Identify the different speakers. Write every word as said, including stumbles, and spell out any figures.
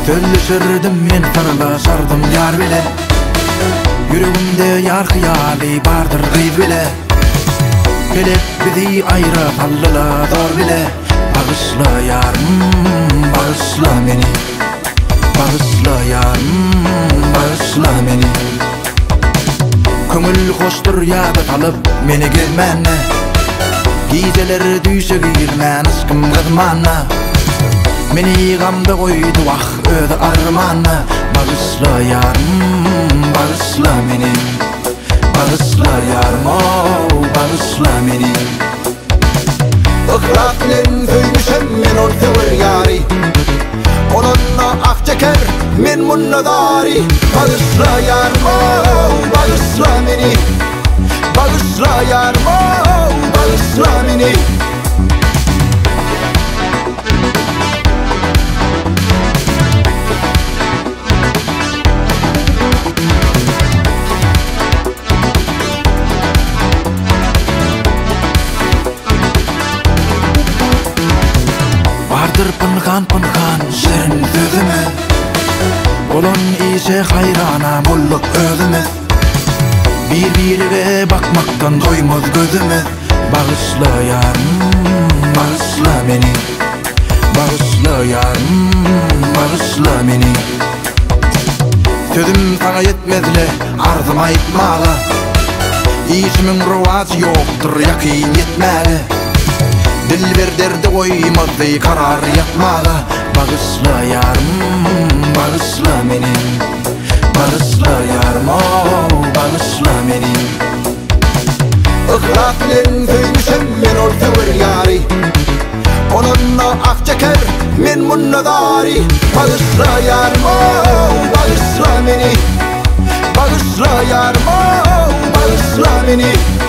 Speaker 1: Tölleşirdim men tanıla sardım yar bile. Yüreğimde yar hıyali bardır gıyb bile. Gelip bizi ayrı tallıla dor bile. Bağışla yarım, bağışla beni. Bağışla yarım, bağışla beni. Köngül hoştur ya da talıp meni gelmenne. Gizeler düýse girmän aşkym gydmana. Meni gamda koydu ah öde armana. Bağışla yarım, bağışla beni. Bağışla yarım, oh, bağışla beni.
Speaker 2: Ihlak bilen söýmüşem men ol tewir ýary. Onunla ak çeker men munnadari. Bağışla yarım, oh, bağışla beni. Bağışla yarım, oh, bağışla beni.
Speaker 1: Vardır pınhan pınhan serin sözüme. Olan ise hayrana bolluk özüme. Bir-birine bakmaktan doymaz gözüme. Bağışla yarım, bağışla beni. Bağışla yarım, bağışla beni. Sözüm sana yetmezle arzım aytmalı. İşimin ruvası yoktur yakin yetmeli. Dilber derdi koymazdı karar yapmalı. Bağışla yarım, bağışla beni. Bağışla yarım, oh, bağışla beni.
Speaker 2: Ihlak bilen söýmüşem men ol tewir ýary. Onunla ak çeker men munnadari. Bağışla yarım, oh, bağışla beni. Bağışla yarım, oh, bağışla beni.